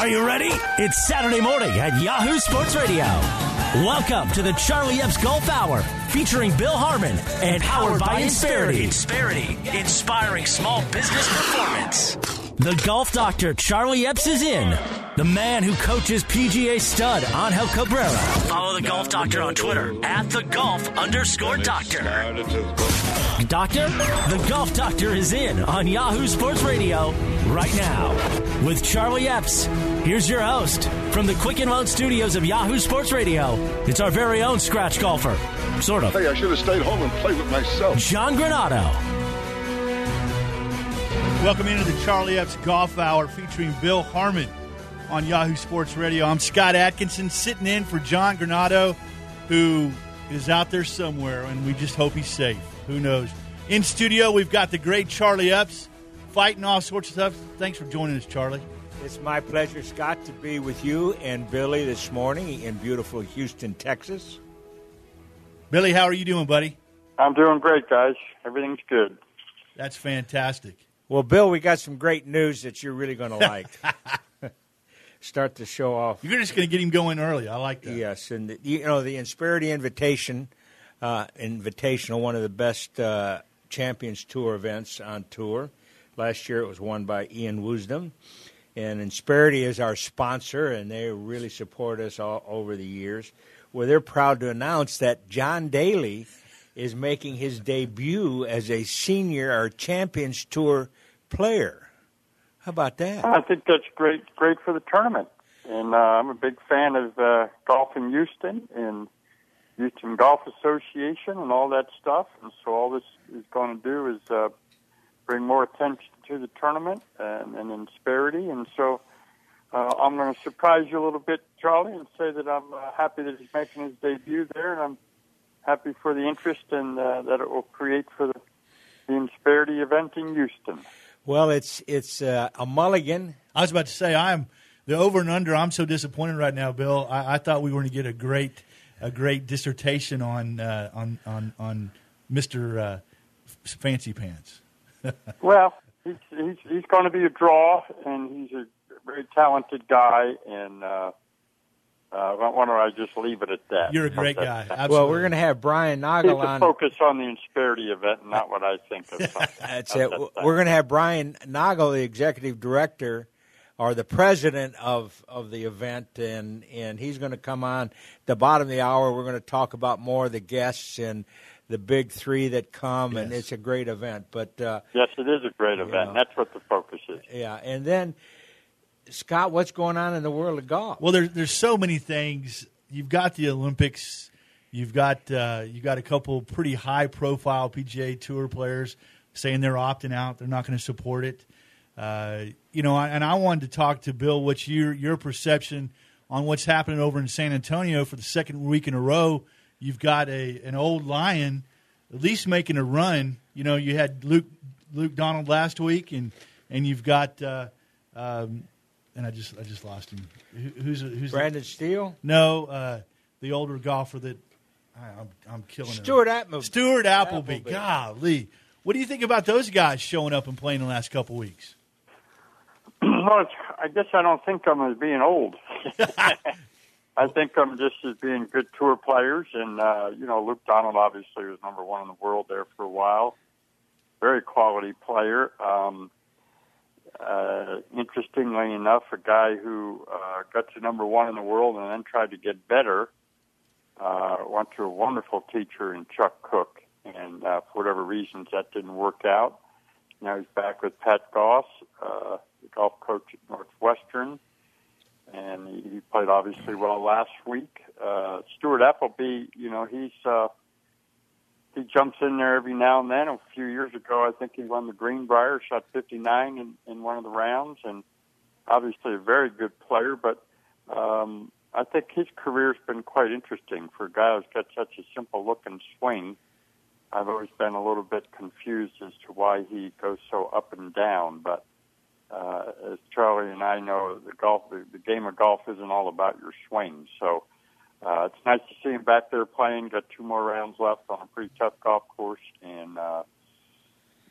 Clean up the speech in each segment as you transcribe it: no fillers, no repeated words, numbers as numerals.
Are you ready? It's Saturday morning at Yahoo Sports Radio. Welcome to the Charlie Epps Golf Hour, featuring Bill Harmon and powered by Insperity. Insperity, inspiring small business performance. The Golf Doctor, Charlie Epps, is in. The man who coaches PGA stud Angel Cabrera. Follow the Golf Doctor on Twitter at @thegolf_doctor. Doctor, the Golf Doctor is in on Yahoo Sports Radio right now. With Charlie Epps, here's your host from the Quicken Loan Studios of Yahoo Sports Radio. It's our very own scratch golfer. Sort of. Hey, I should have stayed home and played with myself. John Granado. Welcome into the Charlie Epps Golf Hour featuring Bill Harmon on Yahoo Sports Radio. I'm Scott Atkinson sitting in for John Granado, who is out there somewhere, and we just hope he's safe. Who knows? In studio, we've got the great Charlie Epps fighting all sorts of stuff. Thanks for joining us, Charlie. It's my pleasure, Scott, to be with you and Billy this morning in beautiful Houston, Texas. Billy, how are you doing, buddy? I'm doing great, guys. Everything's good. That's fantastic. Well, Bill, we got some great news that you're really going to like. Start the show off. You're just going to get him going early. I like that. Yes, and the Insperity Invitational, one of the best Champions Tour events on tour. Last year it was won by Ian Woosnam. And Insperity is our sponsor, and they really support us all over the years. Well, they're proud to announce that John Daly is making his debut as a senior or Champions Tour player. How about that? I think that's great for the tournament. And I'm a big fan of golf in Houston and Houston Golf Association and all that stuff. And so all this is going to do is bring more attention to the tournament and Insperity. And so I'm going to surprise you a little bit, Charlie, and say that I'm happy that he's making his debut there, and I'm happy for the interest and that it will create for the Insperity event in Houston. Well, it's a mulligan. I was about to say, I'm the over and under. I'm so disappointed right now, Bill. I thought we were going to get a great dissertation on Mr. Fancy Pants. Well, he's going to be a draw, and he's a very talented guy, and why don't I just leave it at that? You're a great guy. Absolutely. Well, we're going to have Brian Nagel on. Focus on the Insperity event and not what I think of. That's it. We're going to have Brian Nagel, the executive director, or the president of the event, and he's going to come on at the bottom of the hour. We're going to talk about more of the guests and the big three that come, and it's a great event. But yes, it is a great event. That's what the focus is. Yeah, and then, Scott, what's going on in the world of golf? Well, there's so many things. You've got the Olympics. You've got a couple pretty high-profile PGA Tour players saying they're opting out. They're not going to support it. And I wanted to talk to Bill. What's your perception on what's happening over in San Antonio for the second week in a row? You've got an old lion at least making a run. You know, you had Luke Donald last week, and you've got and I just lost him. Who's Brandon Steele? No, the older golfer that I'm killing. Stuart Appleby. Stuart Appleby. Golly, what do you think about those guys showing up and playing the last couple weeks? Well, I guess I don't think I'm as being old. I think I'm just as being good tour players, and Luke Donald obviously was number one in the world there for a while. Very quality player. Interestingly enough, a guy who got to number one in the world and then tried to get better. Went to a wonderful teacher in Chuck Cook, and for whatever reasons that didn't work out. Now he's back with Pat Goss, the golf coach at Northwestern, and he played obviously well last week. Stuart Appleby, he jumps in there every now and then. A few years ago, I think he won the Greenbrier, shot 59 in one of the rounds, and obviously a very good player. But I think his career's been quite interesting for a guy who's got such a simple-looking swing. I've always been a little bit confused as to why he goes so up and down. But as Charlie and I know, the game of golf isn't all about your swing. So it's nice to see him back there playing. Got 2 more rounds left on a pretty tough golf course, and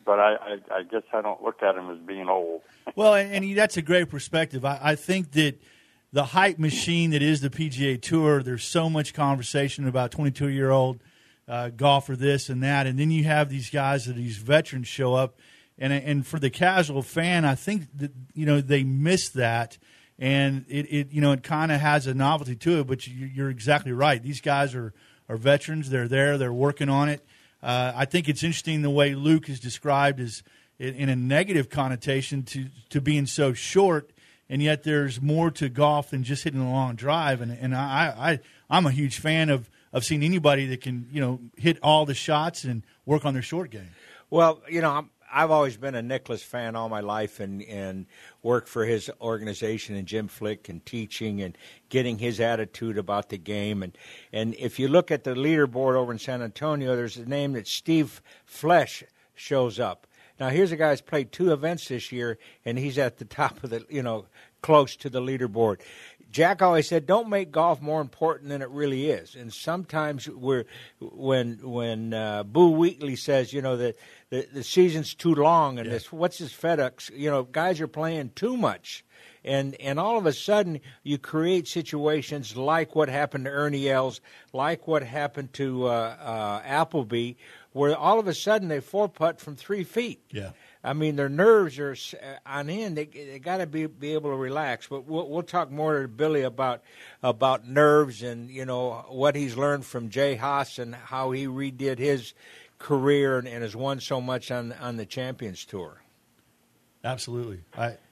but I guess I don't look at him as being old. Well, and that's a great perspective. I think that the hype machine that is the PGA Tour, there's so much conversation about 22-year-old golfer this and that, and then you have these guys, these veterans show up, and for the casual fan, I think that they miss that, and it kind of has a novelty to it. But you're exactly right. These guys are veterans. They're there. They're working on it. I think it's interesting the way Luke is described as in a negative connotation to being so short. And yet there's more to golf than just hitting a long drive. And I'm a huge fan of seeing anybody that can, hit all the shots and work on their short game. Well, I've always been a Nicklaus fan all my life and worked for his organization and Jim Flick and teaching and getting his attitude about the game. And if you look at the leaderboard over in San Antonio, there's a name that Steve Flesch shows up. Now, here's a guy who's played 2 events this year, and he's at the top of the, close to the leaderboard. Jack always said, don't make golf more important than it really is. And sometimes when Boo Wheatley says, that the season's too long and what's this FedEx, guys are playing too much. And all of a sudden you create situations like what happened to Ernie Els, like what happened to Appleby, where all of a sudden they 4-putt from 3 feet. Yeah. I mean, their nerves are on end. They got to be able to relax. But we'll talk more to Billy about nerves and what he's learned from Jay Haas and how he redid his career and has won so much on the Champions Tour. Absolutely.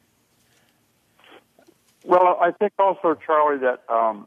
Well, I think also, Charlie, that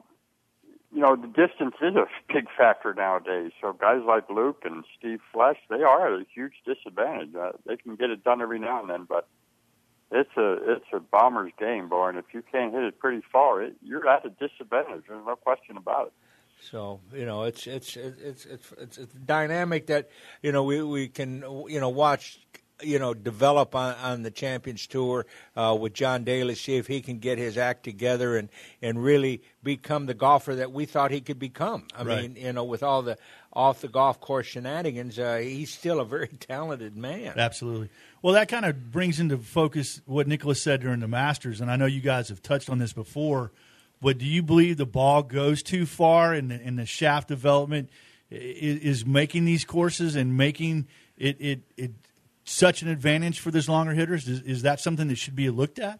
the distance is a big factor nowadays. So guys like Luke and Steve Flesch, they are at a huge disadvantage. They can get it done every now and then, but it's a bomber's game, boy. And if you can't hit it pretty far, you're at a disadvantage. There's no question about it. So it's a dynamic that we can watch. Develop on the Champions Tour with John Daly, see if he can get his act together and really become the golfer that we thought he could become. I mean, with all the off the golf course shenanigans, he's still a very talented man. Absolutely. Well, that kind of brings into focus what Nicklaus said during the Masters, and I know you guys have touched on this before, but do you believe the ball goes too far in the shaft development is making these courses and making it such an advantage for those longer hitters? Is that something that should be looked at?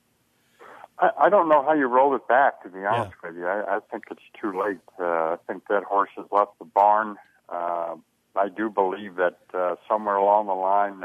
I don't know how you roll it back, to be honest with you. I think it's too late. I think that horse has left the barn. I do believe that somewhere along the line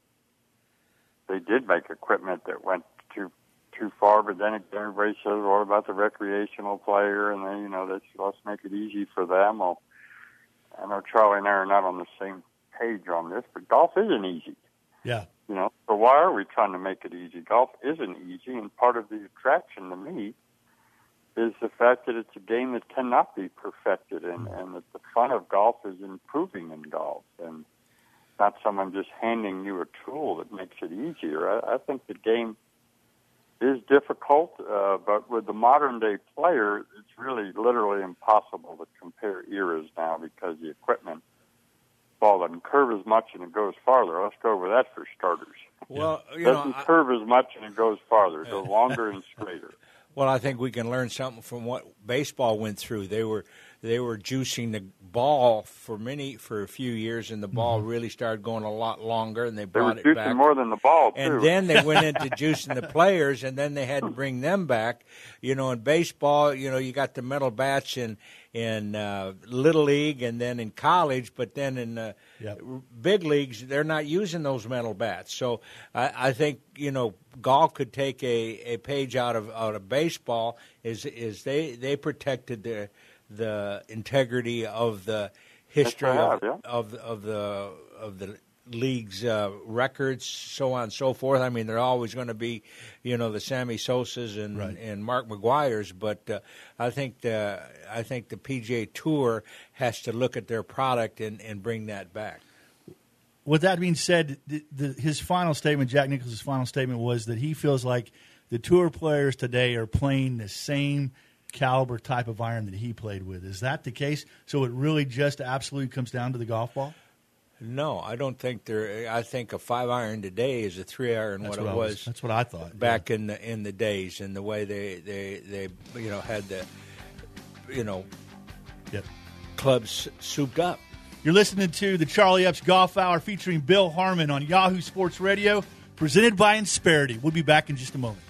they did make equipment that went too far, but then everybody says, what about the recreational player? And then, let's make it easy for them. Well, I know Charlie and I are not on the same page on this, but golf isn't easy. Yeah. So why are we trying to make it easy? Golf isn't easy, and part of the attraction to me is the fact that it's a game that cannot be perfected, and that the fun of golf is improving in golf, and not someone just handing you a tool that makes it easier. I think the game is difficult, but with the modern-day player, it's really literally impossible to compare eras now because the equipment ball doesn't curve as much and it goes farther. Let's go over that for starters. Well, it doesn't curve as much and it goes farther. It goes longer and straighter. Well, I think we can learn something from what baseball went through. They were juicing the ball for a few years, and the ball really started going a lot longer, and they brought it back. They were juicing more than the ball, too. And then they went into juicing the players, and then they had to bring them back. In baseball, you got the metal bats in Little League and then in college, but then in big leagues, they're not using those metal bats. So I think, golf could take a page out of baseball is they protected the integrity of the history of the league's records, so on and so forth. I mean, they're always going to be, the Sammy Sosas and Mark McGuire's, but I think the PGA Tour has to look at their product and bring that back. With that being said, his final statement, Jack Nicklaus' final statement, was that he feels like the tour players today are playing the same caliber type of iron that he played with. Is that the case? So it really just absolutely comes down to the golf ball? No, I don't think there. I think a 5-iron today is a 3-iron. That's what I thought back in the days, and the way they had the Yep. clubs souped up. You're listening to the Charlie Epps Golf Hour featuring Bill Harmon on Yahoo Sports Radio, presented by Insperity. We'll be back in just a moment.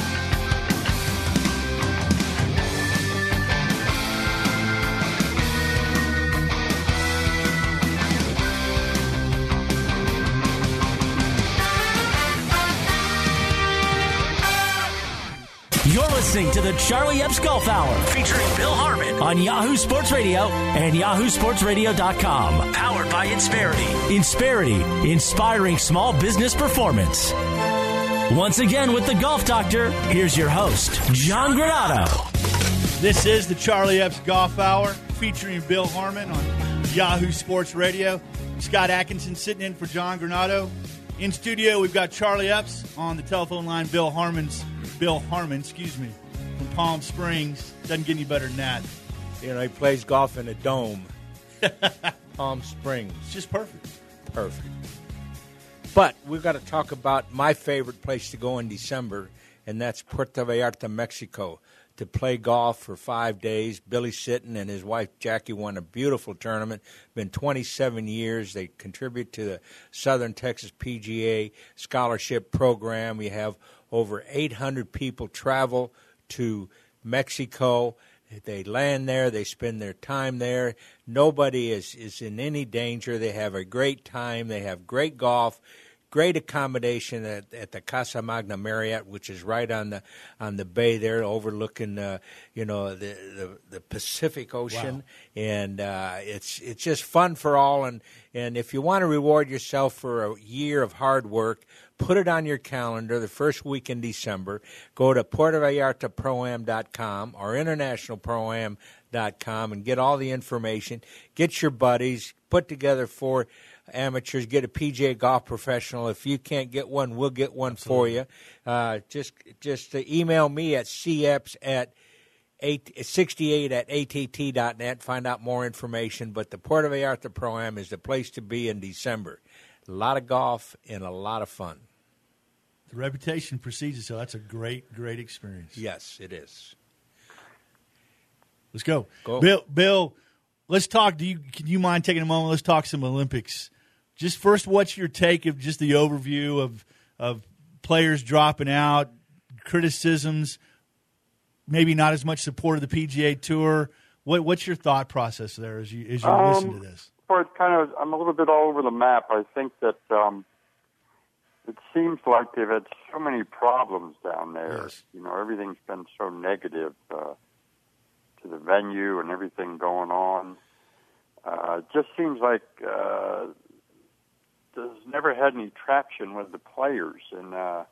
You're listening to the Charlie Epps Golf Hour, featuring Bill Harmon on Yahoo Sports Radio and YahooSportsRadio.com. Powered by Insperity. Insperity, inspiring small business performance. Once again with the Golf Doctor, here's your host, John Granato. This is the Charlie Epps Golf Hour featuring Bill Harmon on Yahoo Sports Radio. Scott Atkinson sitting in for John Granato. In studio, we've got Charlie Epps. On the telephone line, Bill Harmon, from Palm Springs. Doesn't get any better than that. He plays golf in a dome. Palm Springs. It's just perfect. Perfect. But we've got to talk about my favorite place to go in December, and that's Puerto Vallarta, Mexico, to play golf for 5 days. Billy Sitton and his wife Jackie won a beautiful tournament. Been 27 years. They contribute to the Southern Texas PGA Scholarship Program. We have over 800 people travel to Mexico. They land there. They spend their time there. Nobody is in any danger. They have a great time. They have great golf. Great accommodation at the Casa Magna Marriott, which is right on the bay there, overlooking the Pacific Ocean. Wow. And it's just fun for all. And if you want to reward yourself for a year of hard work, put it on your calendar the first week in December. Go to PuertoVallartaProAm.com or InternationalProAm.com and get all the information. Get your buddies, put together 4 amateurs, get a PGA golf professional. If you can't get one, we'll get one Absolutely. for you. Just email me at ceps68@att.net. Find out more information. But the Puerto Vallarta Pro-Am is the place to be in December. A lot of golf and a lot of fun. The reputation precedes it, so that's a great, great experience. Yes, it is. Let's go. Go. Bill, let's talk. Can you mind taking a moment? Let's talk some Olympics. Just first, what's your take of just the overview of players dropping out, criticisms, maybe not as much support of the PGA Tour? What's your thought process there as you listen to this? Well, I'm a little bit all over the map. I think that it seems like they've had so many problems down there. Yes. Everything's been so negative to the venue and everything going on. It just seems like there's never had any traction with the players, and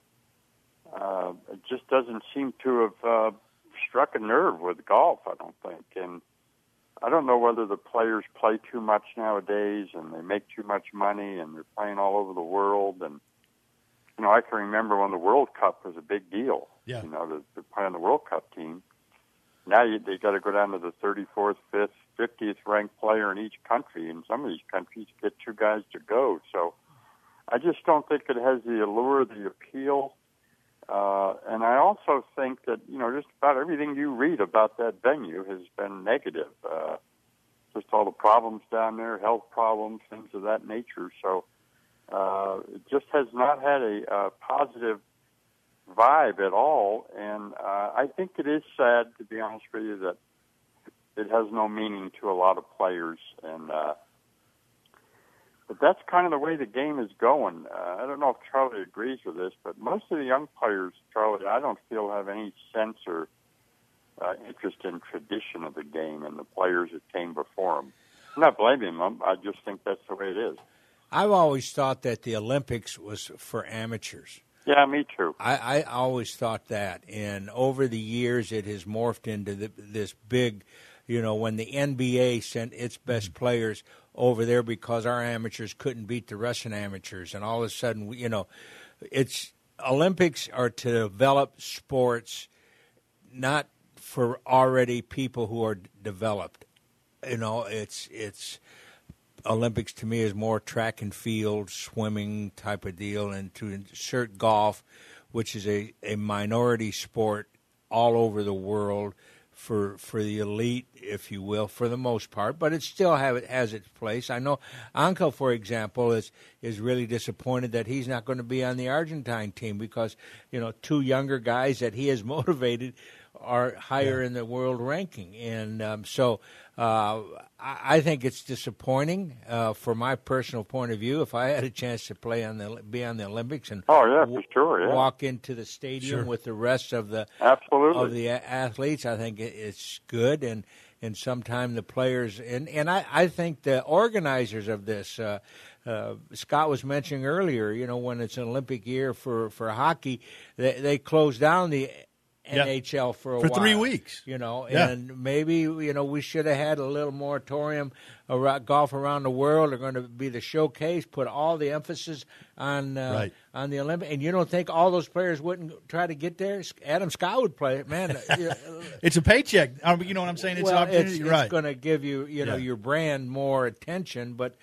it just doesn't seem to have struck a nerve with golf, I don't think. And I don't know whether the players play too much nowadays and they make too much money and they're playing all over the world. And, I can remember when the World Cup was a big deal. Yeah. To play on the World Cup team. Now they got to go down to the 34th, 5th, 50th ranked player in each country. In some of these countries, get 2 guys to go. So I just don't think it has the allure, the appeal. And I also think that, just about everything you read about that venue has been negative. Just all the problems down there, health problems, things of that nature. So it just has not had a positive vibe at all. And I think it is sad, to be honest with you, that it has no meaning to a lot of players. And but that's kind of the way the game is going. I don't know if Charlie agrees with this, but most of the young players, Charlie, I don't feel have any sense or interest in tradition of the game and the players that came before them. I'm not blaming them. I just think that's the way it is. I've always thought that the Olympics was for amateurs. Yeah, me too. I always thought that. And over the years, it has morphed into this big, when the NBA sent its best players over there because our amateurs couldn't beat the Russian amateurs. And all of a sudden, Olympics are to develop sports, not for already people who are developed. It's Olympics to me is more track and field, swimming type of deal, and to insert golf, which is a minority sport all over the world for the elite, if you will, for the most part, but it still has its place. I know Ankel, for example, is really disappointed that he's not going to be on the Argentine team because, two younger guys that he has motivated are higher in the world ranking. And so I think it's disappointing from my personal point of view. If I had a chance to be on the Olympics and for sure, walk into the stadium with the rest of the athletes, I think it's good. And sometime the players and I think the organizers of this. Scott was mentioning earlier, when it's an Olympic year for hockey, they close down the NHL for a while. 3 weeks. And maybe, we should have had a little moratorium around golf around the world. They're going to be the showcase, put all the emphasis on the Olympics. And you don't think all those players wouldn't try to get there? Adam Scott would play it, man. It's a paycheck. You know what I'm saying? It's an opportunity. It's going to give you, your brand more attention, but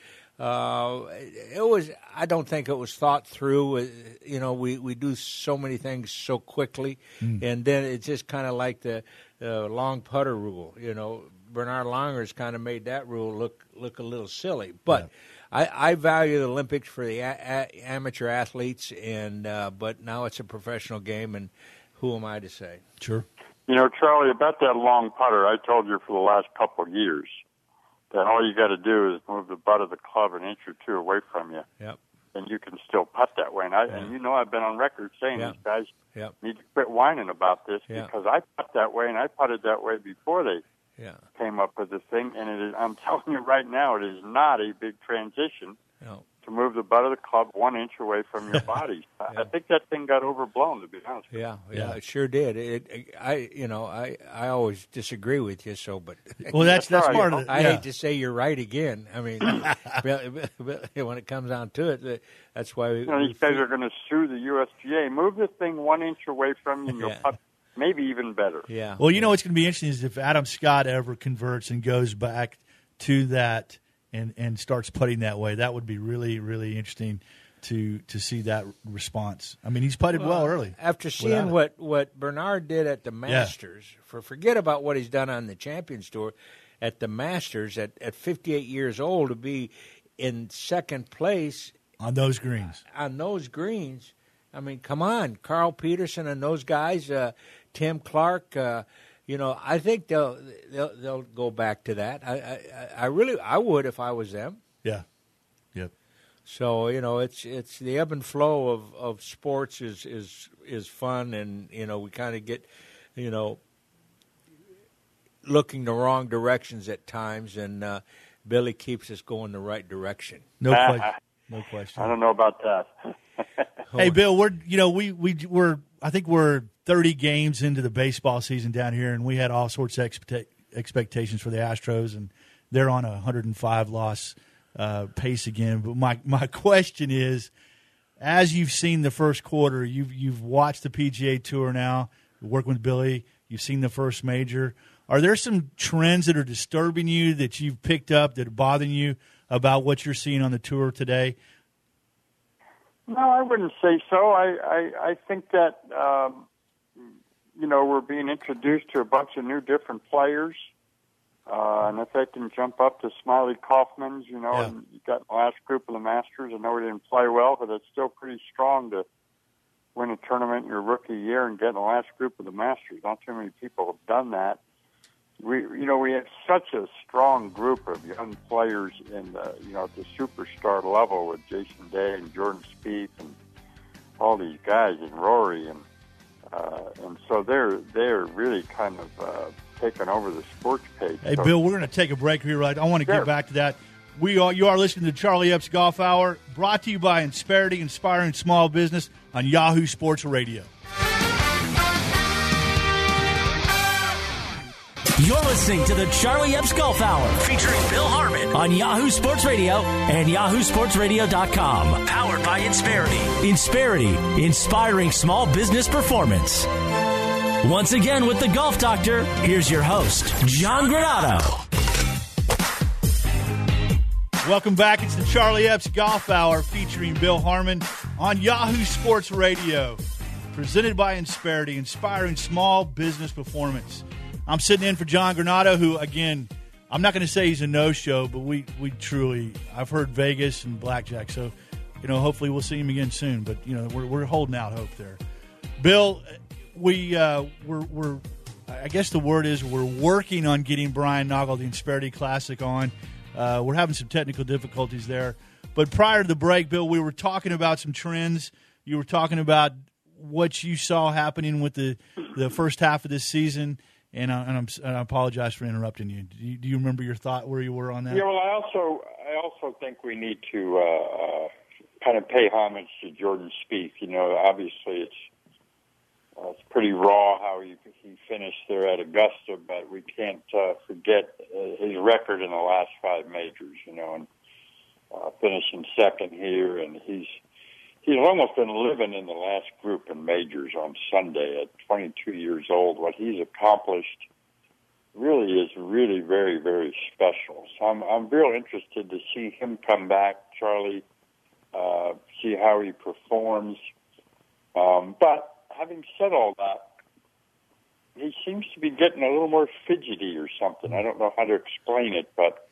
it was. I don't think it was thought through. We do so many things so quickly, and then it's just kind of like the long putter rule. Bernard Langer's kind of made that rule look a little silly. But I value the Olympics for the amateur athletes, and but now it's a professional game, and who am I to say? Sure. Charlie, about that long putter, I told you for the last couple of years that all you got to do is move the butt of the club an inch or two away from you. Yep. And you can still putt that way. And I've been on record saying these guys need to quit whining about this because I putt that way and I putted that way before they came up with this thing. And I'm telling you right now, it is not a big transition to move the butt of the club 1 inch away from your body. I think that thing got overblown, to be honest. Yeah, it sure did. I always disagree with you. So, but that's part of it. I hate to say you're right again. I mean, when it comes down to it, that's why these guys are going to sue the USGA. Move this thing 1 inch away from you, and you'll putt maybe even better. Yeah. Well, what's going to be interesting is if Adam Scott ever converts and goes back to that. And starts putting that way. That would be really, really interesting to see that response. I mean, he's putted well early. After seeing what Bernard did at the Masters, forget about what he's done on the Champions Tour, at the Masters at 58 years old to be in second place on those greens. I mean, come on, Carl Peterson and those guys, Tim Clark. I think they'll go back to that. I would if I was them. Yeah. Yep. So it's the ebb and flow of sports is fun, and we kind of get looking the wrong directions at times, and Billy keeps us going the right direction. No question. I don't know about that. Hey, Bill, we're I think we're 30 games into the baseball season down here, and we had all sorts of expectations for the Astros, and they're on a 105-loss pace again. But my question is, as you've seen the first quarter, you've watched the PGA Tour now, working with Billy, you've seen the first major. Are there some trends that are disturbing you that you've picked up that are bothering you about what you're seeing on the tour today? No, I wouldn't say so. I think that we're being introduced to a bunch of new different players, and if they can jump up to Smiley Kaufman's, and you got the last group of the Masters. I know we didn't play well, but it's still pretty strong to win a tournament in your rookie year and get in the last group of the Masters. Not too many people have done that. We have such a strong group of young players in the, at the superstar level with Jason Day and Jordan Spieth and all these guys and Rory and so they're really kind of taking over the sports page. Hey, Bill, we're going to take a break here, right? I want to get back to that. You are listening to Charlie Epps Golf Hour, brought to you by Insperity, inspiring small business on Yahoo Sports Radio. You're listening to the Charlie Epps Golf Hour, featuring Bill Harmon on Yahoo Sports Radio and yahoosportsradio.com. Powered by Insperity. Insperity, inspiring small business performance. Once again with the Golf Doctor, here's your host, John Granado. Welcome back. It's the Charlie Epps Golf Hour featuring Bill Harmon on Yahoo Sports Radio. Presented by Insperity, inspiring small business performance. I'm sitting in for John Granado, who, again, I'm not going to say he's a no-show, but we truly, I've heard Vegas and blackjack, so, hopefully we'll see him again soon. But, we're holding out hope there. Bill, we're I guess the word is we're working on getting Brian Noggle, the Insperity Classic, on. We're having some technical difficulties there. But prior to the break, Bill, we were talking about some trends. You were talking about what you saw happening with the first half of this season, and I apologize for interrupting you. Do you remember your thought where you were on that? Yeah, well, I also think we need to kind of pay homage to Jordan Spieth. Obviously it's pretty raw how he finished there at Augusta, but we can't forget his record in the last 5 majors, and finishing second here, and he's almost been living in the last group in majors on Sunday at 22 years old. What he's accomplished really is really very, very special. So I'm real interested to see him come back, Charlie, see how he performs. But having said all that, he seems to be getting a little more fidgety or something. I don't know how to explain it, but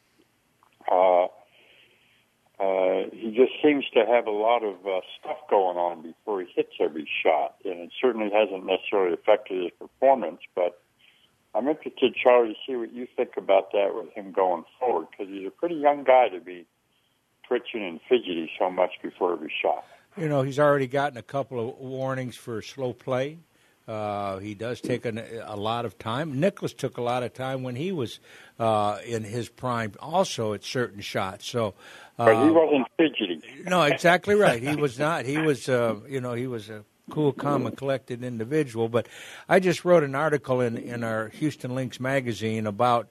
he just seems to have a lot of stuff going on before he hits every shot, and it certainly hasn't necessarily affected his performance. But I'm interested, Charlie, to see what you think about that with him going forward, because he's a pretty young guy to be twitching and fidgety so much before every shot. He's already gotten a couple of warnings for slow play. He does take a lot of time. Nicklaus took a lot of time when he was in his prime, also at certain shots. So, but he wasn't fidgety. No, exactly right. He was not. He was, he was a cool, calm, and collected individual. But I just wrote an article in our Houston Lynx magazine about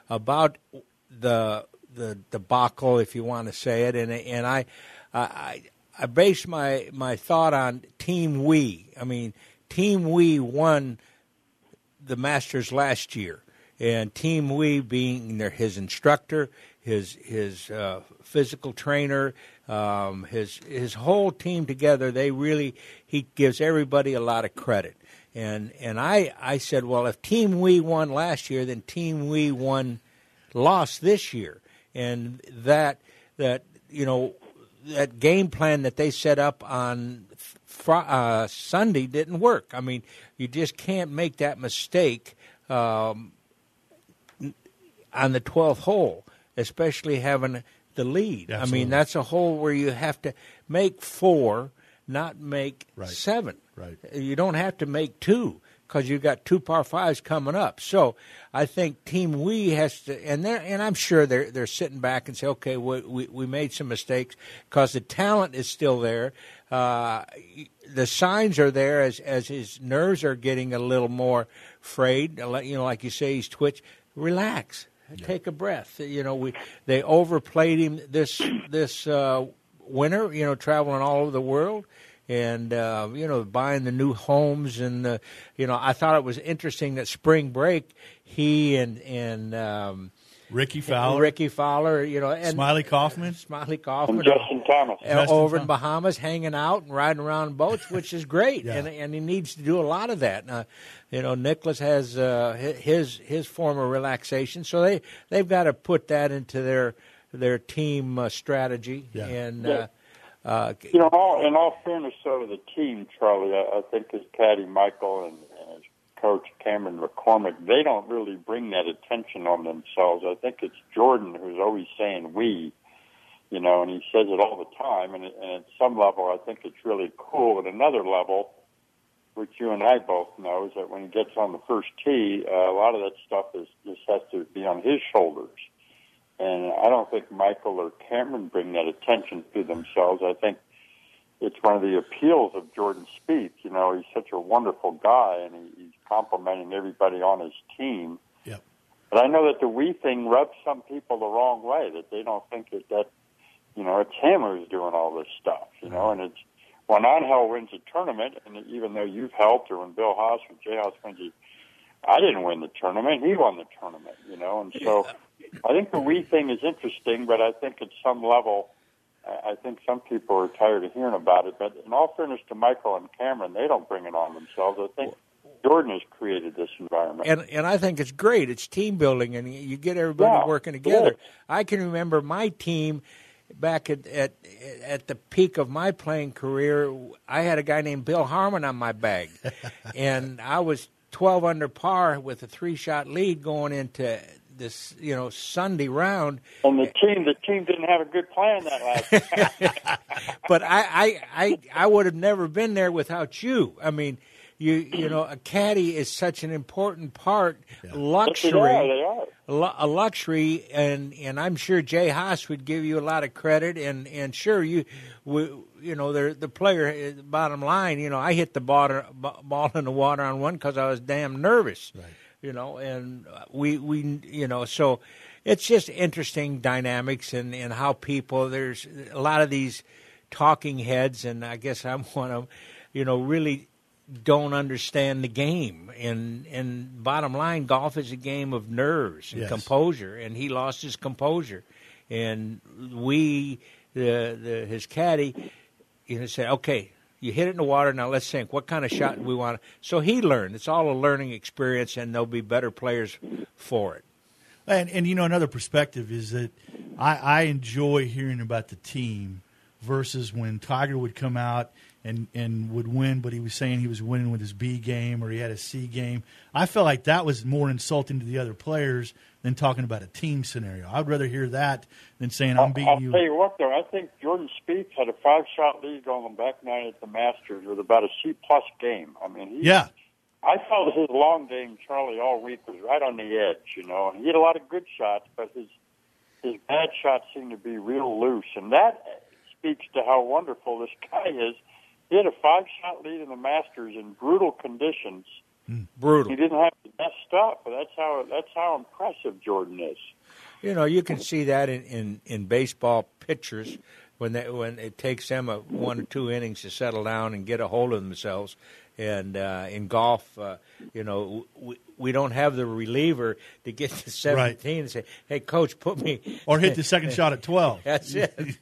the debacle, if you want to say it, and I based my thought on Team We. I mean, Team We won the Masters last year, and Team We being his instructor, his physical trainer, his whole team together. He gives everybody a lot of credit. And I said, well, if Team We won last year, then Team We lost this year, and that game plan that they set up on Sunday didn't work. I mean, you just can't make that mistake on the 12th hole, especially having the lead. Absolutely. I mean, that's a hole where you have to make 4, not make 7. Right. You don't have to make 2, because you've got 2 par 5s coming up. So I think Team We has to, and I'm sure they're sitting back and say, okay, we made some mistakes, because the talent is still there. The signs are there as his nerves are getting a little more frayed. Like you say, he's twitch. Relax. Yeah. Take a breath. They overplayed him this winter. Traveling all over the world. And, buying the new homes. And, I thought it was interesting that spring break, he and Ricky Fowler, and Smiley Kaufman, and Justin Thomas, over in Bahamas, hanging out and riding around boats, which is great. Yeah. And he needs to do a lot of that. Nicklaus has his form of relaxation, so they've got to put that into their team strategy. Yeah. And in all fairness, to the team, Charlie, I think his caddy Michael and his coach Cameron McCormick, they don't really bring that attention on themselves. I think it's Jordan who's always saying we, and he says it all the time. And at some level, I think it's really cool. At another level, which you and I both know, is that when he gets on the first tee, a lot of that stuff just has to be on his shoulders. And I don't think Michael or Cameron bring that attention to themselves. I think it's one of the appeals of Jordan Spieth. He's such a wonderful guy, and he's complimenting everybody on his team. Yep. But I know that the we thing rubs some people the wrong way, that they don't think that it's him who's doing all this stuff, and it's when Angel wins a tournament, and even though you've helped, or when Bill Haas or Jay Haas wins I didn't win the tournament. He won the tournament, you know. And so I think the we thing is interesting, but I think at some level, I think some people are tired of hearing about it. But in all fairness to Michael and Cameron, they don't bring it on themselves. I think Jordan has created this environment. And I think it's great. It's team building, and you get everybody working together. I can remember my team back at the peak of my playing career. I had a guy named Bill Harmon on my bag, and I was 12 under par with a 3-shot lead going into this, Sunday round. And the team didn't have a good plan that last night. But I would have never been there without you. I mean, a caddy is such an important part, luxury. They are. A luxury, and I'm sure Jay Haas would give you a lot of credit, and sure the player. Bottom line, I hit the ball in the water on one because I was damn nervous, right. And we so it's just interesting dynamics and how people. There's a lot of these talking heads, and I guess I'm one of them. Really don't understand the game, and bottom line, golf is a game of nerves and composure, and he lost his composure, and his caddy, said, okay, you hit it in the water, now let's think, what kind of shot do we want? So he learned. It's all a learning experience, and there'll be better players for it. And another perspective is that I enjoy hearing about the team versus when Tiger would come out and would win, but he was saying he was winning with his B game or he had a C game. I felt like that was more insulting to the other players than talking about a team scenario. I'd rather hear that than saying I'm beating you. I'll tell you what, though. I think Jordan Spieth had a 5-shot lead on the back nine at the Masters with about a C-plus game. I mean, I felt his long game, Charlie, all week was right on the edge, and he had a lot of good shots, but his bad shots seemed to be real loose, and that speaks to how wonderful this guy is. He had a 5-shot lead in the Masters in brutal conditions. Brutal. He didn't have the best stuff, but that's how impressive Jordan is. You can see that in baseball pitchers when it takes them 1 or 2 innings to settle down and get a hold of themselves. And in golf, we don't have the reliever to get to 17 and say, "Hey, coach, put me," or hit the second shot at 12. That's it.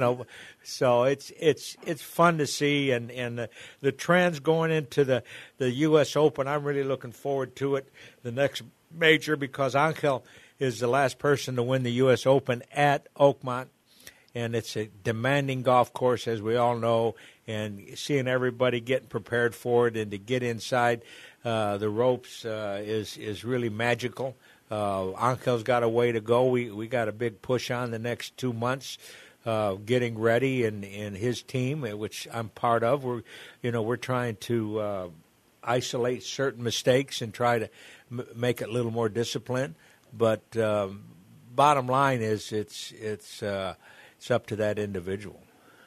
So it's fun to see, and the trends going into the U.S. Open. I'm really looking forward to it. The next major, because Angel is the last person to win the U.S. Open at Oakmont. And it's a demanding golf course, as we all know, and seeing everybody getting prepared for it and to get inside the ropes is really magical. Angel's got a way to go. We got a big push on the next 2 months, getting ready, and his team, which I'm part of. We're trying to isolate certain mistakes and try to make it a little more disciplined. But bottom line is it's up to that individual.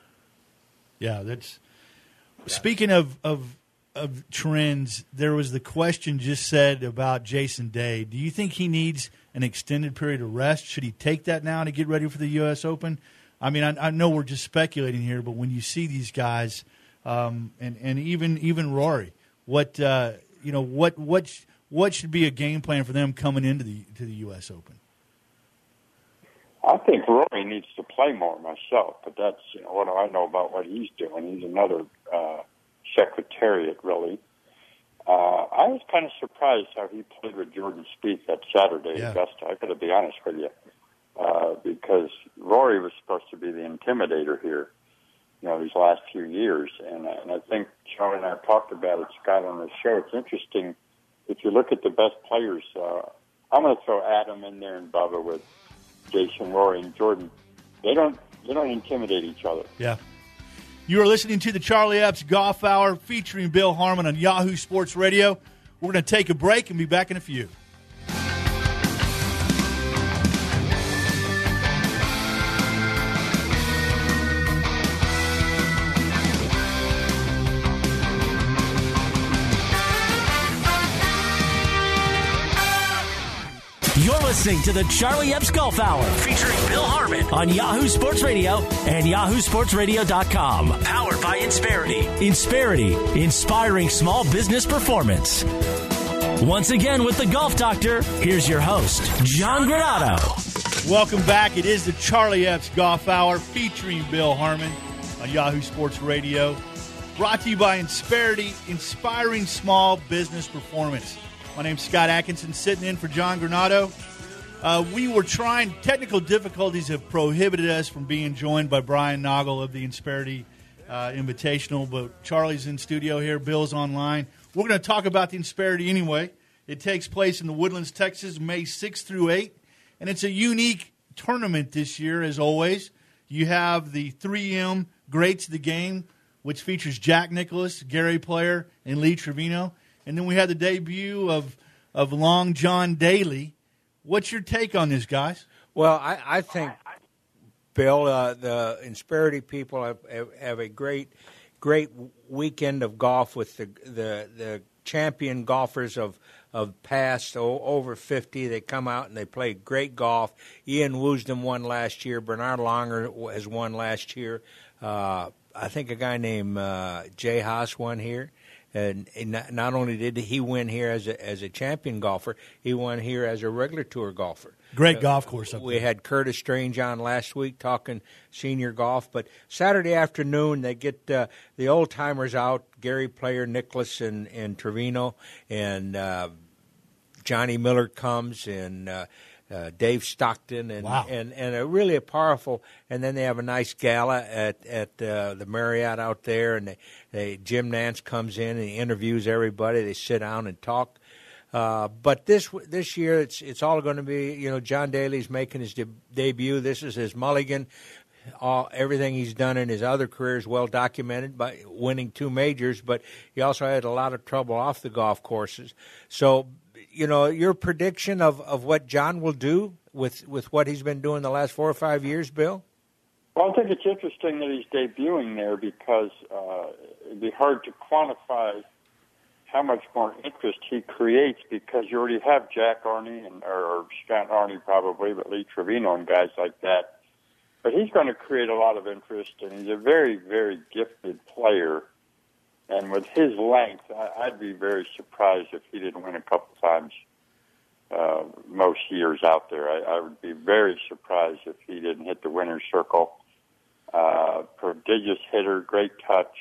Yeah, that's. Speaking of trends, there was the question just said about Jason Day. Do you think he needs an extended period of rest? Should he take that now to get ready for the U.S. Open? I mean, I know we're just speculating here, but when you see these guys, and even Rory, what should be a game plan for them coming into the U.S. Open? I think Rory needs to play more myself, but that's what do I know about what he's doing? He's another secretariat, really. I was kind of surprised how he played with Jordan Spieth that Saturday at Augusta. I got to be honest with you, because Rory was supposed to be the intimidator here, these last few years, and I think Charlie and I talked about it, Scott, on the show. It's interesting if you look at the best players. I'm going to throw Adam in there and Bubba with Jason, Rory, and Jordan. They don't intimidate each other. Yeah. You are listening to the Charlie Epps Golf Hour featuring Bill Harmon on Yahoo Sports Radio. We're going to take a break and be back in a few. You're listening to the Charlie Epps Golf Hour featuring Bill Harmon on Yahoo Sports Radio and yahoosportsradio.com. Powered by Insperity. Insperity, inspiring small business performance. Once again with the Golf Doctor, here's your host, John Granato. Welcome back. It is the Charlie Epps Golf Hour featuring Bill Harmon on Yahoo Sports Radio. Brought to you by Insperity, inspiring small business performance. My name's Scott Atkinson, sitting in for John Granato. Technical difficulties have prohibited us from being joined by Brian Noggle of the Insperity Invitational, but Charlie's in studio here, Bill's online. We're going to talk about the Insperity anyway. It takes place in the Woodlands, Texas, May 6th through 8th, and it's a unique tournament this year, as always. You have the 3M Greats of the Game, which features Jack Nicklaus, Gary Player, and Lee Trevino. And then we had the debut of Long John Daly. What's your take on this, guys? Well, I think, Bill, the Insperity people have a great weekend of golf with the champion golfers of past over 50. They come out and they play great golf. Ian Woosnam won last year. Bernard Langer has won last year. I think a guy named Jay Haas won here. And not only did he win here as a champion golfer, he won here as a regular tour golfer. Great golf course up there. We had Curtis Strange on last week talking senior golf. But Saturday afternoon, they get the old-timers out, Gary Player, Nicklaus, and Trevino. And Johnny Miller comes, and Dave Stockton, and wow. and a powerful. And then they have a nice gala at the Marriott out there, and Jim Nance comes in and he interviews everybody. They sit down and talk. But this year it's all going to be, John Daly's making his debut. This is his mulligan. Everything he's done in his other career is well documented by winning 2 majors, but he also had a lot of trouble off the golf courses. So, your prediction of what John will do with what he's been doing the last 4 or 5 years, Bill? Well, I think it's interesting that he's debuting there because it'd be hard to quantify how much more interest he creates because you already have Jack Arney or Scott Arney probably, but Lee Trevino and guys like that. But he's going to create a lot of interest, and he's a very, very gifted player. And with his length, I'd be very surprised if he didn't win a couple times most years out there. I would be very surprised if he didn't hit the winner's circle. Prodigious hitter, great touch.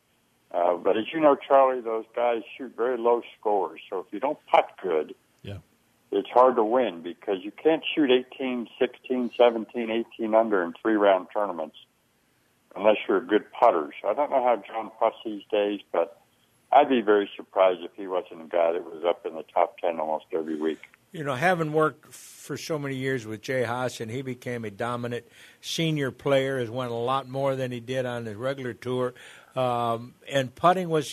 But as you know, Charlie, those guys shoot very low scores. So if you don't putt good, it's hard to win because you can't shoot 18, 16, 17, 18 under in 3-round tournaments unless you're a good putter. So I don't know how John putts these days, but I'd be very surprised if he wasn't a guy that was up in the top 10 almost every week. Having worked for so many years with Jay Haas, and he became a dominant senior player, has won a lot more than he did on his regular tour. And putting was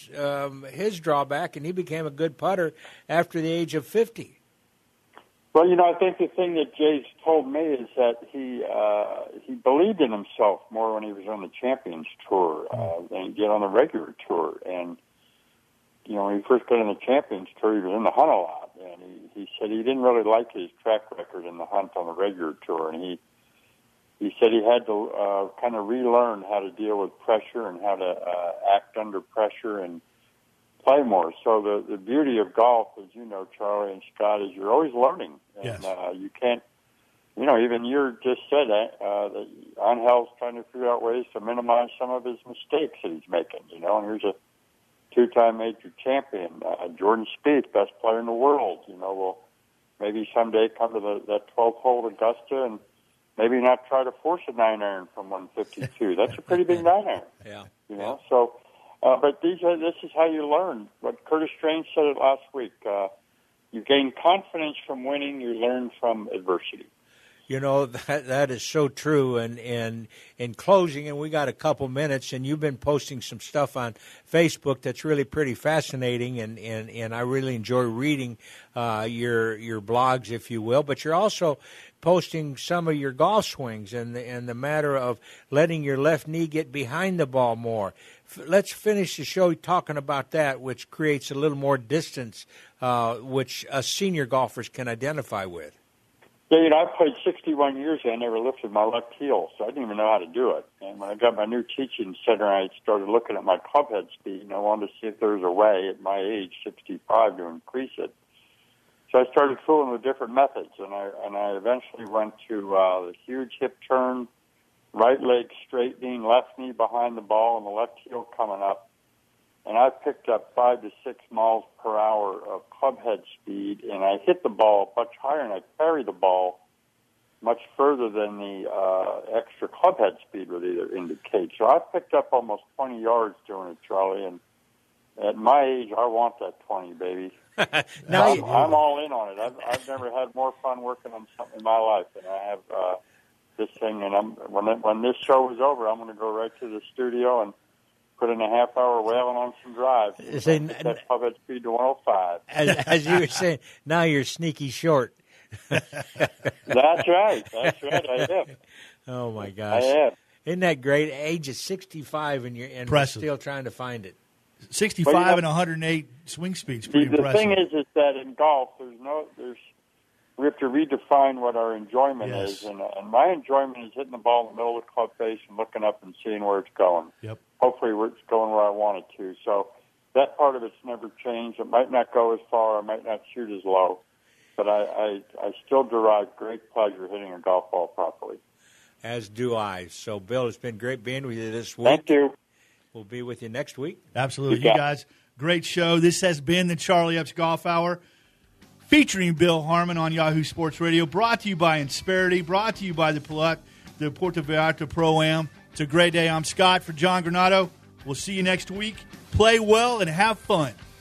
his drawback, and he became a good putter after the age of 50. Well, I think the thing that Jay's told me is that he believed in himself more when he was on the Champions Tour than he did on the regular tour. And, when he first got on the Champions Tour, he was in the hunt a lot. And he said he didn't really like his track record in the hunt on the regular tour. And he said he had to kind of relearn how to deal with pressure and how to act under pressure and play more. So the beauty of golf, as you know, Charlie and Scott, is you're always learning. And yes. You can't, even you just said that Angel's trying to figure out ways to minimize some of his mistakes that he's making, and here's a 2-time major champion. Jordan Spieth, best player in the world, will maybe someday come to that 12th hole at Augusta and maybe not try to force a 9-iron from 152. That's a pretty big 9-iron. Yeah. So, but this is how you learn. What Curtis Strange said it last week. You gain confidence from winning. You learn from adversity. That is so true. And in closing, and we got a couple minutes, and you've been posting some stuff on Facebook that's really pretty fascinating, and I really enjoy reading your blogs, if you will. But you're also posting some of your golf swings and the matter of letting your left knee get behind the ball more. Let's finish the show talking about that, which creates a little more distance, which us senior golfers can identify with. Yeah, I played 61 years and I never lifted my left heel, so I didn't even know how to do it. And when I got my new teaching center, I started looking at my club head speed, and I wanted to see if there was a way at my age, 65, to increase it. So I started fooling with different methods, and I eventually went to the huge hip turn, right leg straightening, left knee behind the ball, and the left heel coming up. And I picked up 5 to 6 miles per hour of club head speed, and I hit the ball much higher, and I carried the ball much further than the extra club head speed would either indicate. So I picked up almost 20 yards doing it, Charlie, and at my age, I want that 20, baby. I'm all in on it. I've never had more fun working on something in my life than I have this thing. And when this show is over, I'm going to go right to the studio and put in a half-hour whaling on some drive. Get that club head speed to 105. As you were saying, now you're sneaky short. That's right. I am. Oh, my gosh. I am. Isn't that great? Age is 65, and you're still trying to find it. 65 and 108 swing speed's pretty impressive. The thing is that in golf, we have to redefine what our enjoyment is, and my enjoyment is hitting the ball in the middle of the club face and looking up and seeing where it's going. Yep. Hopefully, it's going where I want it to. So that part of it's never changed. It might not go as far, I might not shoot as low, but I still derive great pleasure hitting a golf ball properly. As do I. So, Bill, it's been great being with you this week. Thank you. We'll be with you next week. Absolutely. You guys, great show. This has been the Charlie Epps Golf Hour featuring Bill Harmon on Yahoo Sports Radio, brought to you by Insperity, brought to you by the Puerto Vallarta Pro-Am. It's a great day. I'm Scott for John Granado. We'll see you next week. Play well and have fun.